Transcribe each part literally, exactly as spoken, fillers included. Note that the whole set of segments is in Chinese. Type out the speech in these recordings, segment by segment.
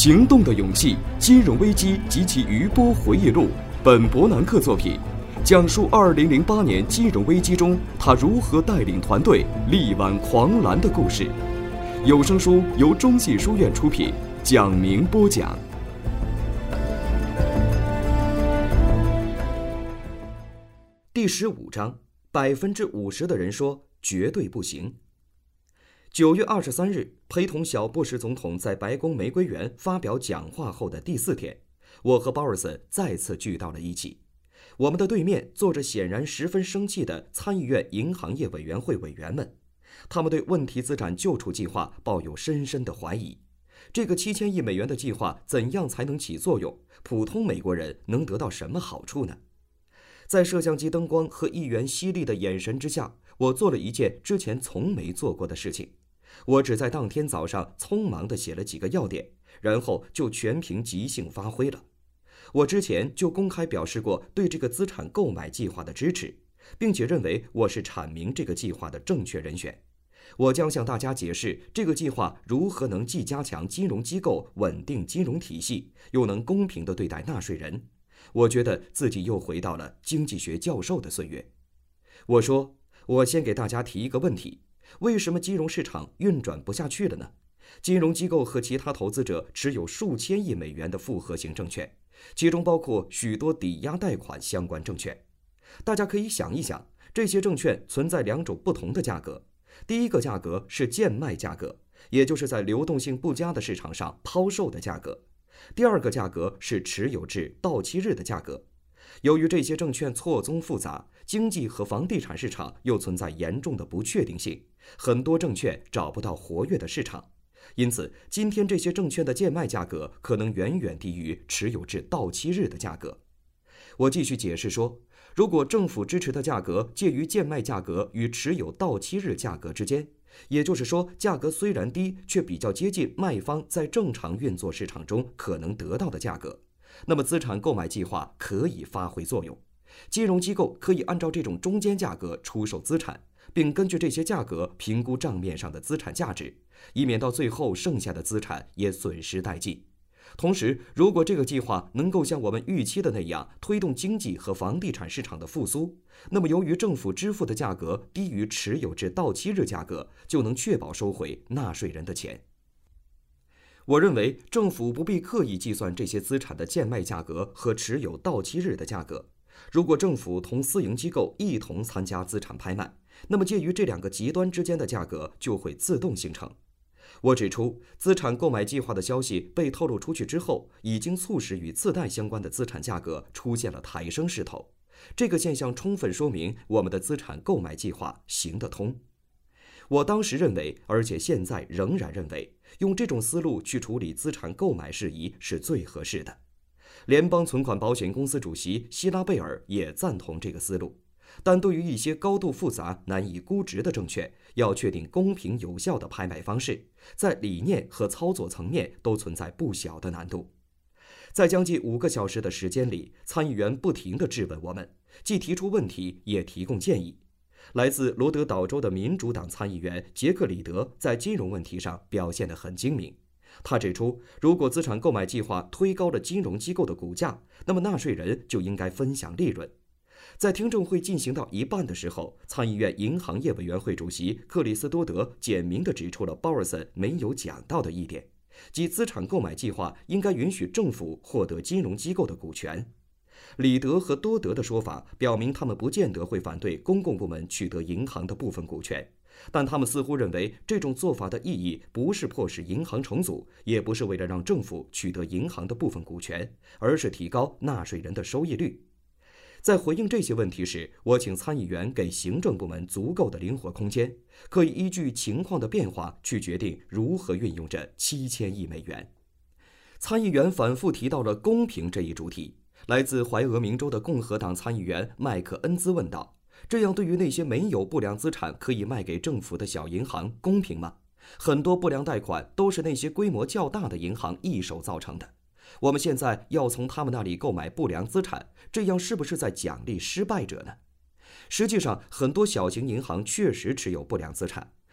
行动的勇气：金融危机及其余波回忆录。本伯南克作品，讲述二零零八年金融危机中他如何带领团队力挽狂澜的故事。有声书由中信书院出品，蒋明播讲。第十五章，百分之五十的人说绝对不行。九月二十三日，陪同小布什总统在白宫玫瑰园发表讲话后的第四天，我和鲍尔森再次聚到了一起。我们的对面坐着显然十分生气的参议院银行业委员会委员们，他们对问题资产救出计划抱有深深的怀疑。这个七千亿美元的计划怎样才能起作用？普通美国人能得到什么好处呢？在摄像机灯光和议员犀利的眼神之下，我做了一件之前从没做过的事情。我只在当天早上匆忙地写了几个要点，然后就全凭即兴发挥了。我之前就公开表示过对这个资产购买计划的支持，并且认为我是阐明这个计划的正确人选。我将向大家解释这个计划如何能既加强金融机构稳定金融体系，又能公平地对待纳税人。我觉得自己又回到了经济学教授的岁月。我说，我先给大家提一个问题：为什么金融市场运转不下去了呢？金融机构和其他投资者持有数千亿美元的复合型证券，其中包括许多抵押贷款相关证券。大家可以想一想，这些证券存在两种不同的价格。第一个价格是贱卖价格，也就是在流动性不佳的市场上抛售的价格。第二个价格是持有至到期日的价格。由于这些证券错综复杂，经济和房地产市场又存在严重的不确定性，很多证券找不到活跃的市场。因此，今天这些证券的贱卖价格可能远远低于持有至到期日的价格。我继续解释说，如果政府支持的价格介于贱卖价格与持有到期日价格之间，也就是说，价格虽然低，却比较接近卖方在正常运作市场中可能得到的价格，那么资产购买计划可以发挥作用。金融机构可以按照这种中间价格出售资产，并根据这些价格评估账面上的资产价值，以免到最后剩下的资产也损失殆尽。同时，如果这个计划能够像我们预期的那样推动经济和房地产市场的复苏，那么由于政府支付的价格低于持有至到期日价格，就能确保收回纳税人的钱。我认为政府不必刻意计算这些资产的贱卖价格和持有到期日的价格。如果政府同私营机构一同参加资产拍卖，那么介于这两个极端之间的价格就会自动形成。我指出，资产购买计划的消息被透露出去之后，已经促使与次贷相关的资产价格出现了抬升势头。这个现象充分说明我们的资产购买计划行得通。我当时认为，而且现在仍然认为，用这种思路去处理资产购买事宜是最合适的。联邦存款保险公司主席希拉贝尔也赞同这个思路。但对于一些高度复杂、难以估值的证券，要确定公平有效的拍卖方式，在理念和操作层面都存在不小的难度。在将近五个小时的时间里，参议员不停地质问我们，既提出问题，也提供建议。来自罗德岛州的民主党参议员杰克里德在金融问题上表现得很精明。他指出，如果资产购买计划推高了金融机构的股价，那么纳税人就应该分享利润。在听证会进行到一半的时候，参议院银行业委员会主席克里斯多德简明地指出了鲍尔森没有讲到的一点，即资产购买计划应该允许政府获得金融机构的股权。里德和多德的说法表明，他们不见得会反对公共部门取得银行的部分股权，但他们似乎认为这种做法的意义不是迫使银行重组，也不是为了让政府取得银行的部分股权，而是提高纳税人的收益率。在回应这些问题时，我请参议员给行政部门足够的灵活空间，可以依据情况的变化去决定如何运用这七千亿美元。参议员反复提到了公平这一主题。来自怀俄明州的共和党参议员麦克恩兹问道：“这样对于那些没有不良资产可以卖给政府的小银行公平吗？很多不良贷款都是那些规模较大的银行一手造成的。我们现在要从他们那里购买不良资产，这样是不是在奖励失败者呢？”实际上，很多小型银行确实持有不良资产，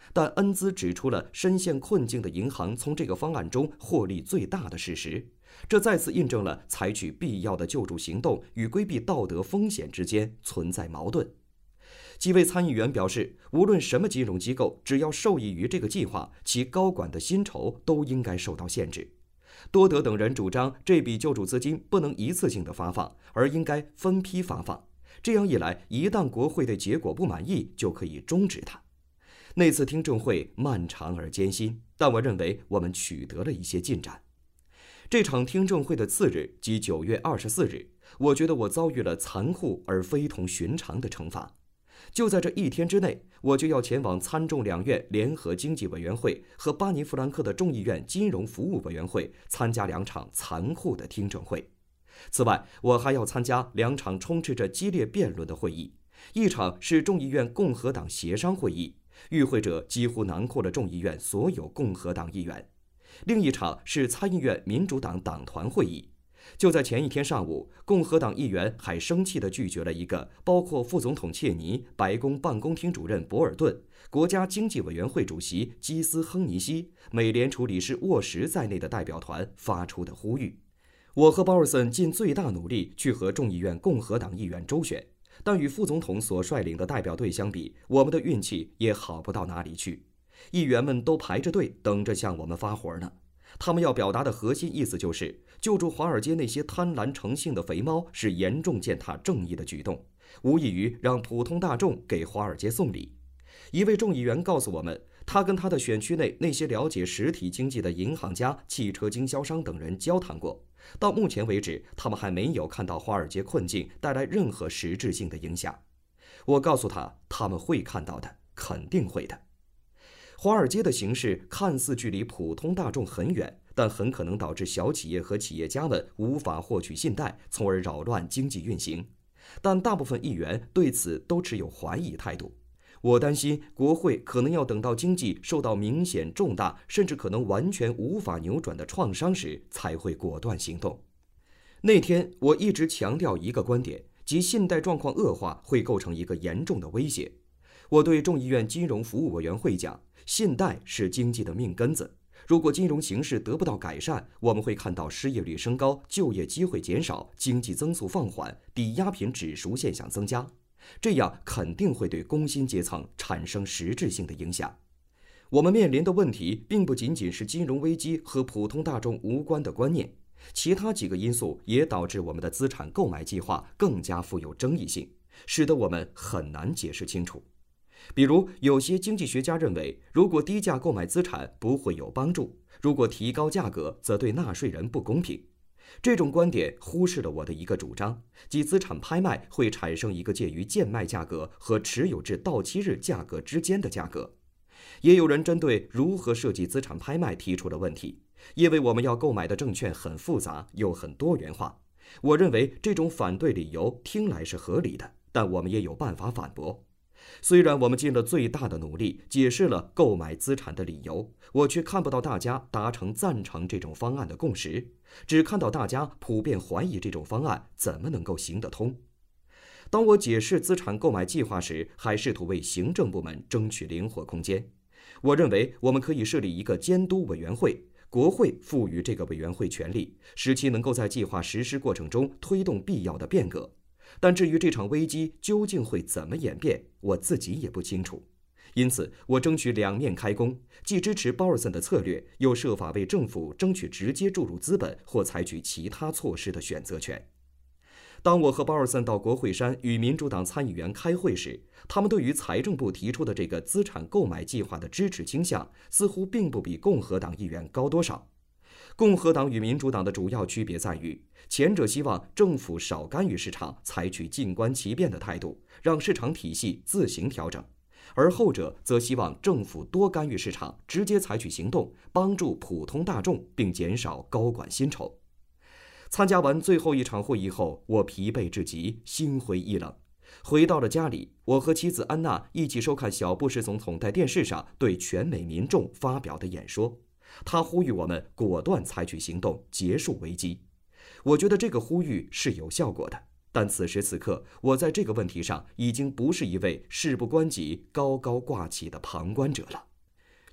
但恩兹指出了深陷困境的银行从这个方案中获利最大的事实，这再次印证了采取必要的救助行动与规避道德风险之间存在矛盾。几位参议员表示，无论什么金融机构，只要受益于这个计划，其高管的薪酬都应该受到限制。多德等人主张，这笔救助资金不能一次性的发放，而应该分批发放。这样一来，一旦国会对结果不满意，就可以终止它。那次听证会漫长而艰辛，但我认为我们取得了一些进展。这场听证会的次日，即九月二十四日，我觉得我遭遇了残酷而非同寻常的惩罚。就在这一天之内，我就要前往参众两院联合经济委员会和巴尼弗兰克的众议院金融服务委员会参加两场残酷的听证会。此外，我还要参加两场充斥着激烈辩论的会议，一场是众议院共和党协商会议，与会者几乎囊括了众议院所有共和党议员；另一场是参议院民主党党团会议。就在前一天上午，共和党议员还生气地拒绝了一个包括副总统切尼、白宫办公厅主任博尔顿、国家经济委员会主席基斯亨尼西、美联储理事沃什在内的代表团发出的呼吁。我和鲍尔森尽最大努力去和众议院共和党议员周旋，但与副总统所率领的代表队相比，我们的运气也好不到哪里去。议员们都排着队等着向我们发火呢。他们要表达的核心意思就是，救助华尔街那些贪婪成性的肥猫是严重践踏正义的举动，无异于让普通大众给华尔街送礼。一位众议员告诉我们，他跟他的选区内那些了解实体经济的银行家、汽车经销商等人交谈过，到目前为止，他们还没有看到华尔街困境带来任何实质性的影响。我告诉他，他们会看到的，肯定会的。华尔街的形势看似距离普通大众很远，但很可能导致小企业和企业家们无法获取信贷，从而扰乱经济运行。但大部分议员对此都持有怀疑态度。我担心国会可能要等到经济受到明显重大，甚至可能完全无法扭转的创伤时，才会果断行动。那天我一直强调一个观点，即信贷状况恶化会构成一个严重的威胁。我对众议院金融服务委员会讲，信贷是经济的命根子。如果金融形势得不到改善，我们会看到失业率升高、就业机会减少、经济增速放缓、抵押品指数现象增加，这样肯定会对工薪阶层产生实质性的影响。我们面临的问题并不仅仅是金融危机和普通大众无关的观念，其他几个因素也导致我们的资产购买计划更加富有争议性，使得我们很难解释清楚。比如，有些经济学家认为，如果低价购买资产不会有帮助，如果提高价格则对纳税人不公平。这种观点忽视了我的一个主张，即资产拍卖会产生一个介于贱卖价格和持有至到期日价格之间的价格。也有人针对如何设计资产拍卖提出了问题，因为我们要购买的证券很复杂又很多元化。我认为这种反对理由听来是合理的，但我们也有办法反驳。虽然我们尽了最大的努力解释了购买资产的理由，我却看不到大家达成赞成这种方案的共识，只看到大家普遍怀疑这种方案怎么能够行得通。当我解释资产购买计划时，还试图为行政部门争取灵活空间。我认为我们可以设立一个监督委员会，国会赋予这个委员会权力，使其能够在计划实施过程中推动必要的变革。但至于这场危机究竟会怎么演变，我自己也不清楚。因此，我争取两面开弓，既支持鲍尔森的策略，又设法为政府争取直接注入资本或采取其他措施的选择权。当我和鲍尔森到国会山与民主党参议员开会时，他们对于财政部提出的这个资产购买计划的支持倾向，似乎并不比共和党议员高多少。共和党与民主党的主要区别在于，前者希望政府少干预市场，采取静观其变的态度，让市场体系自行调整；而后者则希望政府多干预市场，直接采取行动，帮助普通大众，并减少高管薪酬。参加完最后一场会议后，我疲惫至极，心灰意冷。回到了家里，我和妻子安娜一起收看小布什总统在电视上对全美民众发表的演说。他呼吁我们果断采取行动，结束危机。我觉得这个呼吁是有效果的，但此时此刻，我在这个问题上已经不是一位事不关己、高高挂起的旁观者了。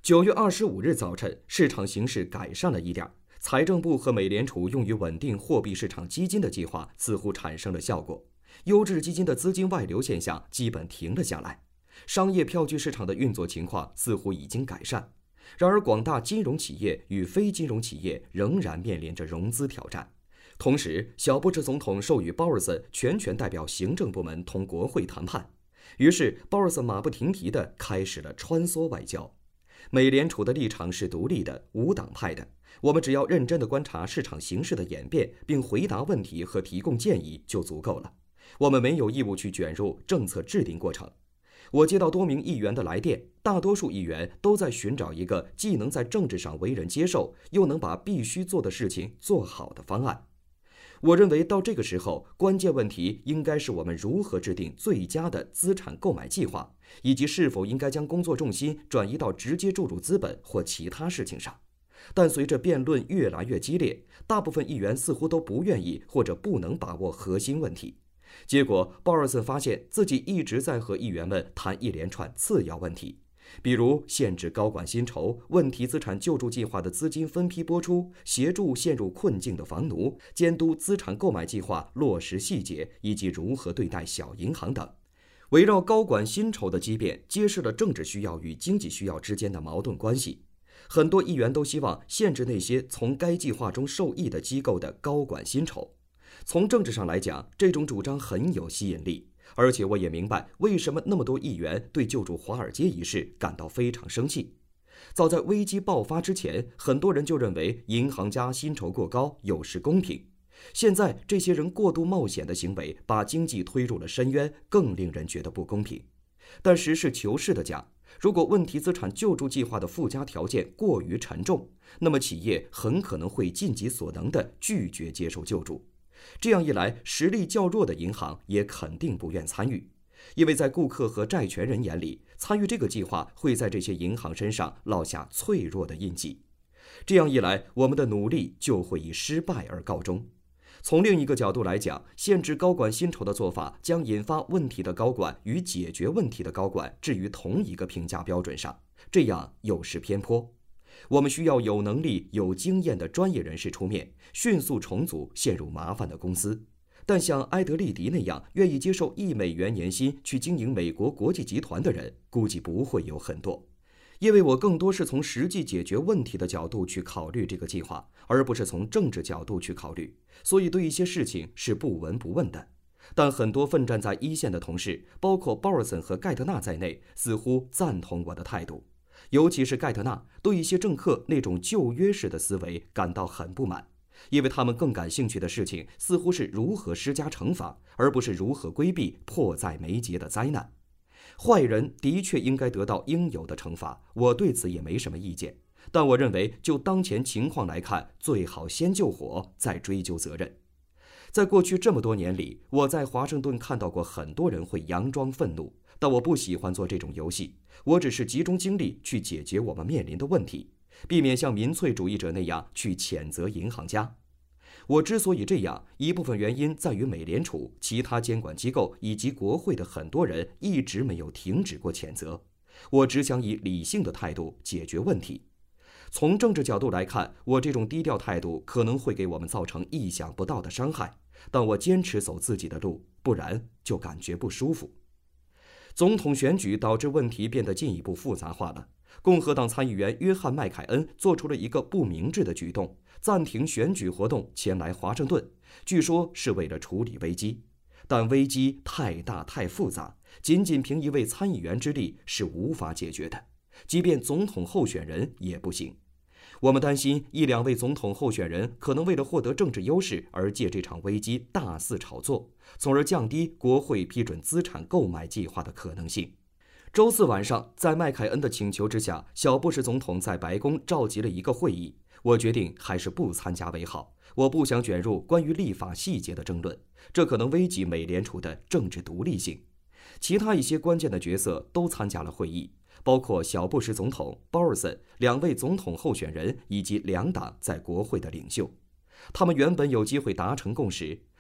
九月二十五日早晨，市场形势改善了一点，财政部和美联储用于稳定货币市场基金的计划似乎产生了效果，优质基金的资金外流现象基本停了下来，商业票据市场的运作情况似乎已经改善。然而，广大金融企业与非金融企业仍然面临着融资挑战。同时，小布什总统授予鲍尔森全权代表行政部门同国会谈判，于是鲍尔森马不停蹄地开始了穿梭外交。美联储的立场是独立的、无党派的，我们只要认真地观察市场形势的演变，并回答问题和提供建议就足够了。我们没有义务去卷入政策制定过程。我接到多名议员的来电，大多数议员都在寻找一个既能在政治上为人接受，又能把必须做的事情做好的方案。我认为到这个时候，关键问题应该是我们如何制定最佳的资产购买计划，以及是否应该将工作重心转移到直接注入资本或其他事情上。但随着辩论越来越激烈，大部分议员似乎都不愿意或者不能把握核心问题。结果，鲍尔森发现自己一直在和议员们谈一连串次要问题，比如限制高管薪酬、问题资产救助计划的资金分批拨出、协助陷入困境的房奴、监督资产购买计划落实细节，以及如何对待小银行等。围绕高管薪酬的激辩，揭示了政治需要与经济需要之间的矛盾关系。很多议员都希望限制那些从该计划中受益的机构的高管薪酬。从政治上来讲，这种主张很有吸引力，而且我也明白为什么那么多议员对救助华尔街一事感到非常生气。早在危机爆发之前，很多人就认为银行家薪酬过高有失公平。现在这些人过度冒险的行为把经济推入了深渊，更令人觉得不公平。但实事求是地讲，如果问题资产救助计划的附加条件过于沉重，那么企业很可能会尽己所能地拒绝接受救助。这样一来，实力较弱的银行也肯定不愿参与，因为在顾客和债权人眼里，参与这个计划会在这些银行身上烙下脆弱的印记。这样一来，我们的努力就会以失败而告终。从另一个角度来讲，限制高管薪酬的做法将引发问题的高管与解决问题的高管置于同一个评价标准上，这样有失偏颇。我们需要有能力、有经验的专业人士出面，迅速重组陷入麻烦的公司。但像埃德利迪那样愿意接受一美元年薪去经营美国国际集团的人，估计不会有很多。因为我更多是从实际解决问题的角度去考虑这个计划，而不是从政治角度去考虑，所以对一些事情是不闻不问的。但很多奋战在一线的同事，包括鲍尔森和盖特纳在内，似乎赞同我的态度。尤其是盖特纳对一些政客那种旧约式的思维感到很不满，因为他们更感兴趣的事情似乎是如何施加惩罚，而不是如何规避迫在眉睫的灾难。坏人的确应该得到应有的惩罚，我对此也没什么意见。但我认为，就当前情况来看，最好先救火，再追究责任。在过去这么多年里，我在华盛顿看到过很多人会佯装愤怒，但我不喜欢做这种游戏。我只是集中精力去解决我们面临的问题，避免像民粹主义者那样去谴责银行家。我之所以这样，一部分原因在于美联储、其他监管机构以及国会的很多人一直没有停止过谴责。我只想以理性的态度解决问题。从政治角度来看，我这种低调态度可能会给我们造成意想不到的伤害，但我坚持走自己的路，不然就感觉不舒服。总统选举导致问题变得进一步复杂化了。共和党参议员约翰·麦凯恩做出了一个不明智的举动，暂停选举活动，前来华盛顿，据说是为了处理危机。但危机太大太复杂，仅仅凭一位参议员之力是无法解决的，即便总统候选人也不行。我们担心一两位总统候选人可能为了获得政治优势而借这场危机大肆炒作，从而降低国会批准资产购买计划的可能性。周四晚上，在麦凯恩的请求之下，小布什总统在白宫召集了一个会议。我决定还是不参加为好，我不想卷入关于立法细节的争论，这可能危及美联储的政治独立性。其他一些关键的角色都参加了会议，包括小布什总统、鲍尔森两位总统候选人以及两党在国会的领袖。他们原本有机会达成共识，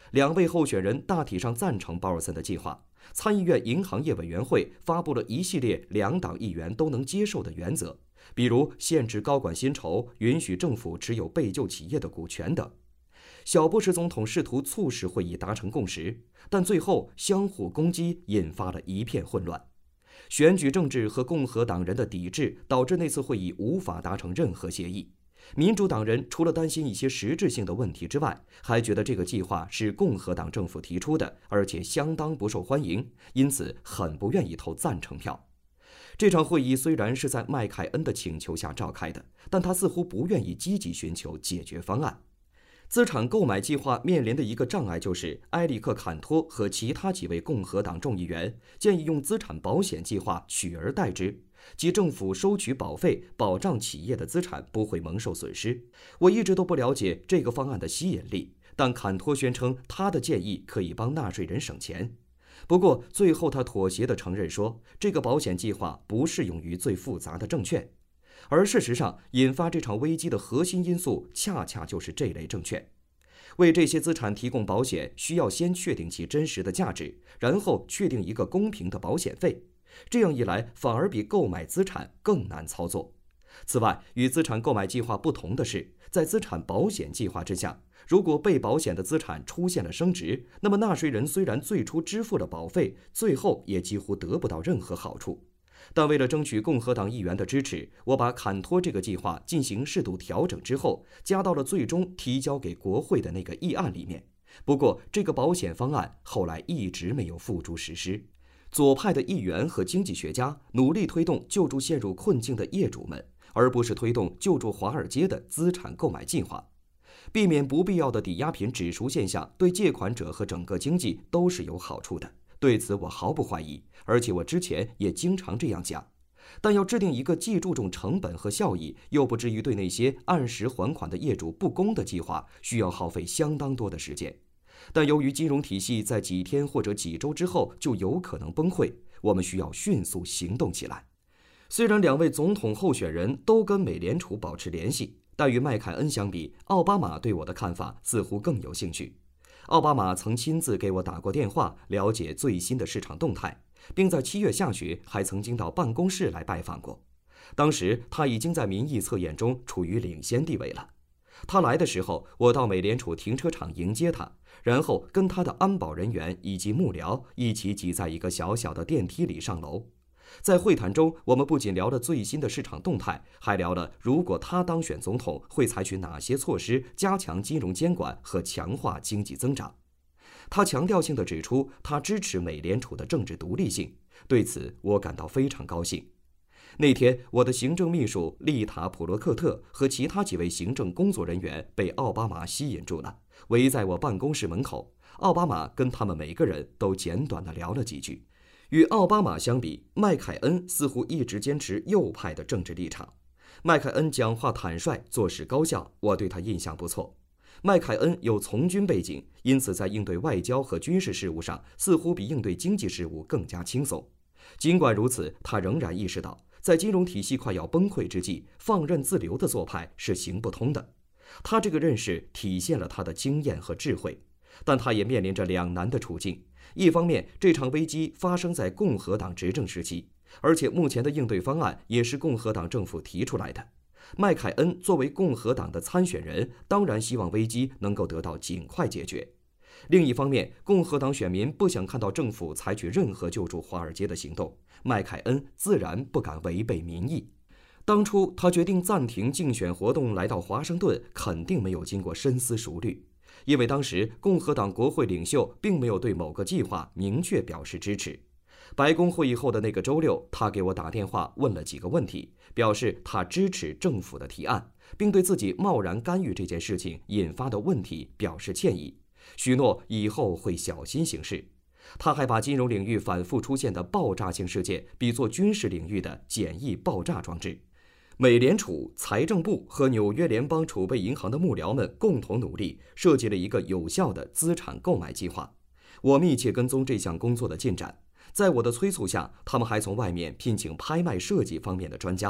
两位候选人大体上赞成鲍尔森的计划。参议院银行业委员会发布了一系列两党议员都能接受的原则，比如限制高管薪酬、允许政府持有被救企业的股权等。小布什总统试图促使会议达成共识，但最后相互攻击，引发了一片混乱。选举政治和共和党人的抵制导致那次会议无法达成任何协议。民主党人除了担心一些实质性的问题之外，还觉得这个计划是共和党政府提出的，而且相当不受欢迎，因此很不愿意投赞成票。这场会议虽然是在麦凯恩的请求下召开的，但他似乎不愿意积极寻求解决方案。资产购买计划面临的一个障碍就是，埃里克·坎托和其他几位共和党众议员建议用资产保险计划取而代之，即政府收取保费，保障企业的资产不会蒙受损失。我一直都不了解这个方案的吸引力，但坎托宣称他的建议可以帮纳税人省钱。不过最后他妥协地承认说，这个保险计划不适用于最复杂的证券。而事实上，引发这场危机的核心因素恰恰就是这类证券。为这些资产提供保险，需要先确定其真实的价值，然后确定一个公平的保险费。这样一来，反而比购买资产更难操作。此外，与资产购买计划不同的是，在资产保险计划之下，如果被保险的资产出现了升值，那么纳税人虽然最初支付了保费，最后也几乎得不到任何好处。但为了争取共和党议员的支持，我把坎托这个计划进行适度调整之后，加到了最终提交给国会的那个议案里面。不过，这个保险方案后来一直没有付诸实施。左派的议员和经济学家努力推动救助陷入困境的业主们，而不是推动救助华尔街的资产购买计划。避免不必要的抵押品指数现象对借款者和整个经济都是有好处的。对此我毫不怀疑，而且我之前也经常这样讲。但要制定一个既注重成本和效益，又不至于对那些按时还款的业主不公的计划，需要耗费相当多的时间。但由于金融体系在几天或者几周之后就有可能崩溃，我们需要迅速行动起来。虽然两位总统候选人都跟美联储保持联系，但与麦凯恩相比，奥巴马对我的看法似乎更有兴趣。奥巴马曾亲自给我打过电话，了解最新的市场动态，并在七月下旬还曾经到办公室来拜访过。当时他已经在民意测验中处于领先地位了。他来的时候，我到美联储停车场迎接他，然后跟他的安保人员以及幕僚一起挤在一个小小的电梯里上楼。在会谈中，我们不仅聊了最新的市场动态，还聊了如果他当选总统会采取哪些措施加强金融监管和强化经济增长。他强调性地指出，他支持美联储的政治独立性，对此我感到非常高兴。那天，我的行政秘书丽塔·普洛克特和其他几位行政工作人员被奥巴马吸引住了，围在我办公室门口。奥巴马跟他们每个人都简短地聊了几句。与奥巴马相比，麦凯恩似乎一直坚持右派的政治立场。麦凯恩讲话坦率，做事高效，我对他印象不错。麦凯恩有从军背景，因此在应对外交和军事事务上，似乎比应对经济事务更加轻松。尽管如此，他仍然意识到，在金融体系快要崩溃之际，放任自流的做派是行不通的。他这个认识体现了他的经验和智慧，但他也面临着两难的处境。一方面，这场危机发生在共和党执政时期，而且目前的应对方案也是共和党政府提出来的。麦凯恩作为共和党的参选人，当然希望危机能够得到尽快解决。另一方面，共和党选民不想看到政府采取任何救助华尔街的行动，麦凯恩自然不敢违背民意。当初他决定暂停竞选活动来到华盛顿，肯定没有经过深思熟虑。因为当时共和党国会领袖并没有对某个计划明确表示支持。白宫会议后的那个周六，他给我打电话问了几个问题，表示他支持政府的提案，并对自己贸然干预这件事情引发的问题表示歉意，许诺以后会小心行事。他还把金融领域反复出现的爆炸性事件比作军事领域的简易爆炸装置。美联储、财政部和纽约联邦储备银行的幕僚们共同努力，设计了一个有效的资产购买计划。我密切跟踪这项工作的进展，在我的催促下，他们还从外面聘请拍卖设计方面的专家。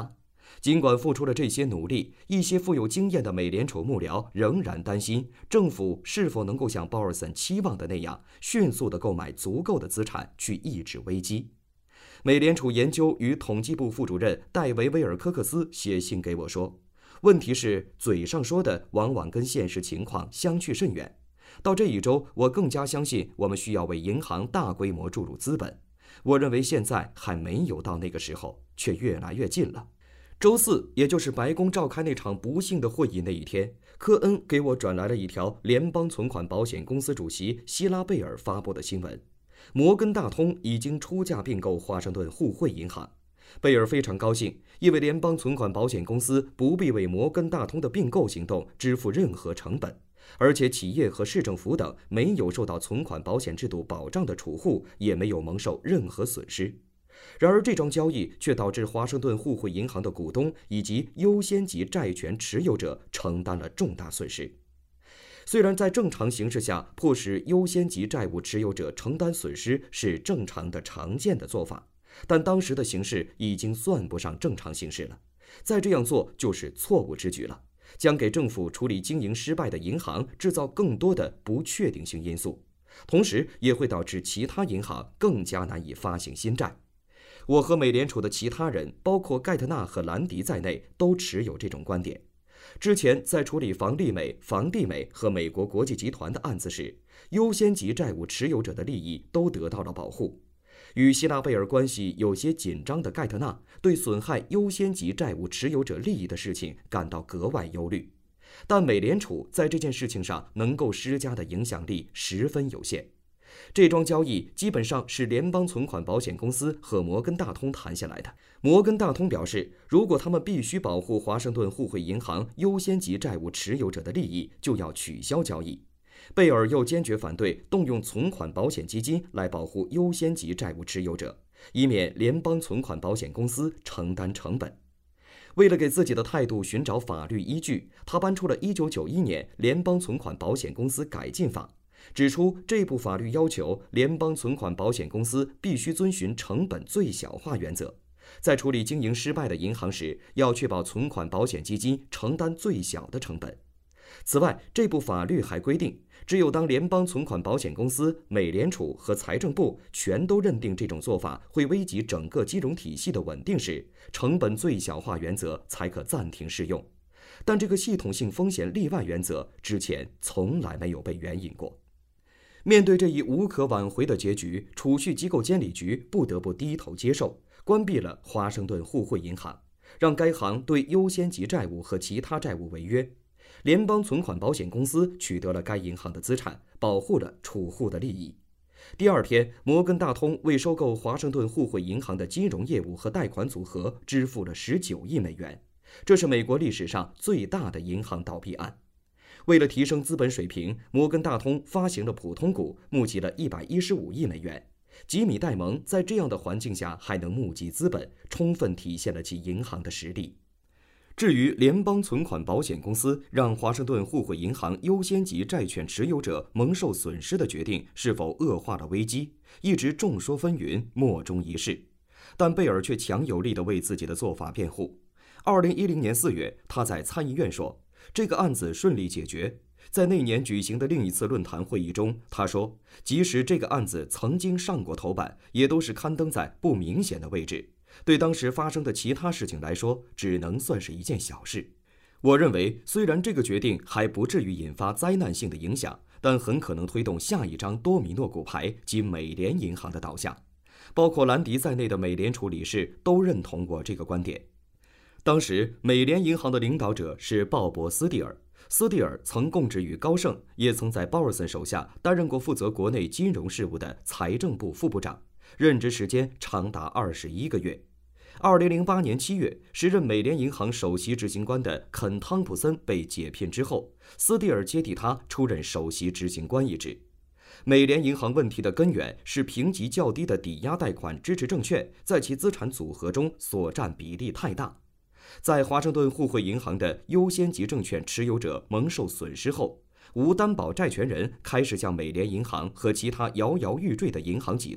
尽管付出了这些努力，一些富有经验的美联储幕僚仍然担心政府是否能够像鲍尔森期望的那样，迅速地购买足够的资产去抑制危机。美联储研究与统计部副主任戴维·威尔科克斯写信给我说，问题是嘴上说的往往跟现实情况相去甚远。到这一周，我更加相信我们需要为银行大规模注入资本。我认为现在还没有到那个时候，却越来越近了。周四，也就是白宫召开那场不幸的会议那一天，科恩给我转来了一条联邦存款保险公司主席希拉贝尔发布的新闻。摩根大通已经出价并购华盛顿互惠银行。贝尔非常高兴，因为联邦存款保险公司不必为摩根大通的并购行动支付任何成本，而且企业和市政府等没有受到存款保险制度保障的储户也没有蒙受任何损失。然而，这桩交易却导致华盛顿互惠银行的股东以及优先级债权持有者承担了重大损失。虽然在正常形势下，迫使优先级债务持有者承担损失是正常的、常见的做法，但当时的形势已经算不上正常形势了。再这样做就是错误之举了，将给政府处理经营失败的银行制造更多的不确定性因素，同时也会导致其他银行更加难以发行新债。我和美联储的其他人，包括盖特纳和兰迪在内，都持有这种观点。之前在处理房利美、房地美和美国国际集团的案子时，优先级债务持有者的利益都得到了保护。与希拉贝尔关系有些紧张的盖特纳对损害优先级债务持有者利益的事情感到格外忧虑，但美联储在这件事情上能够施加的影响力十分有限。这桩交易基本上是联邦存款保险公司和摩根大通谈下来的。摩根大通表示，如果他们必须保护华盛顿互惠银行优先级债务持有者的利益，就要取消交易。贝尔又坚决反对动用存款保险基金来保护优先级债务持有者，以免联邦存款保险公司承担成本。为了给自己的态度寻找法律依据，他搬出了一九九一年联邦存款保险公司改进法，指出这部法律要求联邦存款保险公司必须遵循成本最小化原则，在处理经营失败的银行时，要确保存款保险基金承担最小的成本。此外，这部法律还规定，只有当联邦存款保险公司、美联储和财政部全都认定这种做法会危及整个金融体系的稳定时，成本最小化原则才可暂停适用。但这个系统性风险例外原则之前从来没有被援引过。面对这一无可挽回的结局，储蓄机构监理局不得不低头接受，关闭了华盛顿互惠银行，让该行对优先级债务和其他债务违约。联邦存款保险公司取得了该银行的资产，保护了储户的利益。第二天，摩根大通为收购华盛顿互惠银行的金融业务和贷款组合支付了十九亿美元，这是美国历史上最大的银行倒闭案。为了提升资本水平，摩根大通发行了普通股，募集了一百一十五亿美元。吉米·戴蒙在这样的环境下还能募集资本，充分体现了其银行的实力。至于联邦存款保险公司让华盛顿互惠银行优先级债权持有者蒙受损失的决定是否恶化了危机，一直众说纷纭，莫衷一是。但贝尔却强有力地为自己的做法辩护。二零一零年四月，他在参议院说，这个案子顺利解决。在那年举行的另一次论坛会议中，他说，即使这个案子曾经上过头版，也都是刊登在不明显的位置。对当时发生的其他事情来说，只能算是一件小事。我认为，虽然这个决定还不至于引发灾难性的影响，但很可能推动下一张多米诺骨牌及美联银行的倒下。包括兰迪在内的美联储理事都认同过这个观点。当时，美联银行的领导者是鲍勃·斯蒂尔。斯蒂尔曾供职于高盛，也曾在鲍尔森手下担任过负责国内金融事务的财政部副部长，任职时间长达二十一个月。二零零八年七月，时任美联银行首席执行官的肯·汤普森被解聘之后，斯蒂尔接替他出任首席执行官一职。美联银行问题的根源是评级较低的抵押贷款支持证券在其资产组合中所占比例太大。在华盛顿互惠银行的优先级证券持有者蒙受损失后，无担保债权人开始向美联银行和其他摇摇欲坠的银行挤兑，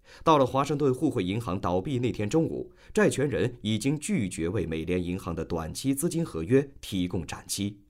到了华盛顿互惠银行倒闭那天中午，债权人已经拒绝为美联银行的短期资金合约提供展期。